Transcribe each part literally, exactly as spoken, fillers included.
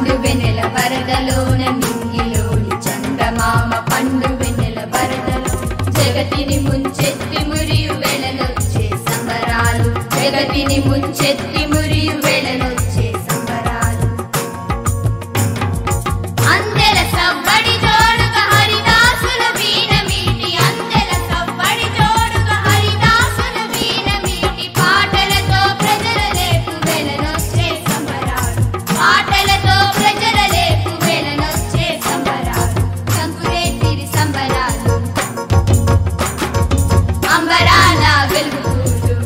పండు వెన్నెల వరదలోన నింగిలోని చందమామ పండు వెన్నెల వరదలో జగతిని ముంచెత్తి మురియు వేళలొచ్చే సంబరాలు జగతిని ముంచెత్తి మురియు వేళలొచ్చే సంబరాలు అందెల సవ్వడి జోడుగా హరిదాసుల వీణ మీటి అందెల సవ్వడి జోడుగా హరిదాసుల వీణ మీటి పాటలతో ప్రజల లేపు వేళలొచ్చే సంబరాలు పాటలతో ప్రజల లేపు వేళలొచ్చే సంబరాలు సంకురేతిరి సంబరాలు అంబరాల వెలుగులు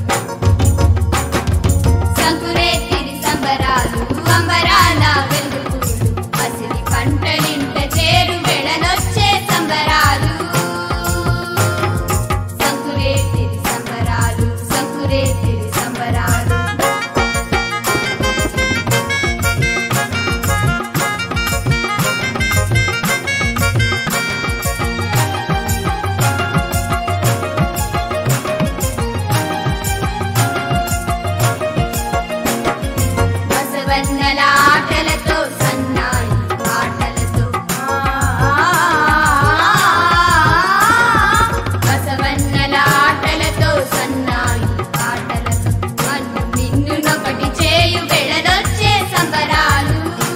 సంకురేతిరి సంబరాలు అంబరాల వెలుగులు పసిడి పంటలింట చేరు వేళలొచ్చే సంబరాలు సంకురేతిరి సంబరాలు సంకురేతిరి సంబరాలు బసవన్నల ఆటలతో సన్నాయి ఆటలతో బసవన్నల ఆటలతో సన్నాయి ఆటలతో మన్ను మిన్నునొకటి చేయు వేళలొచ్చే సంబరాలు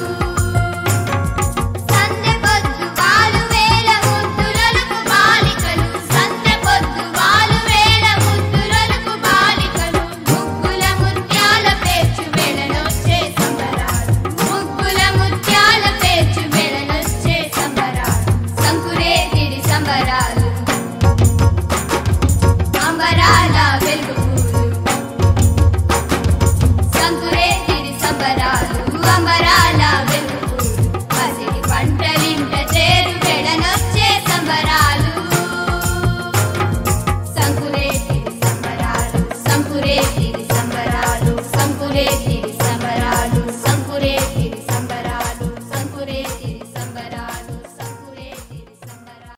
సందె పొద్దు వాలు వేళ ముద్దులకు బాలికలు సందె పొద్దు వాలు వేళ ముద్దులకు బాలికలు ముగ్గుల ముత్యాల పేర్చు వేళలొచ్చే సంబరాలు ముగ్గుల ముత్యాల పేర్చు వేళలొచ్చే సంబరాలు సంకురేతిరి సంబరాలు అంబరాల వెలుగులు సంకురేతిరి సంబరాలు అంబరాల వెలుగులు పసిడి పంటలింట చేరు వేళలొచ్చే సంబరాలు సంకురేతిరి సంబరాలు సంకురేతిరి సంబరాలు సంకురేతిరి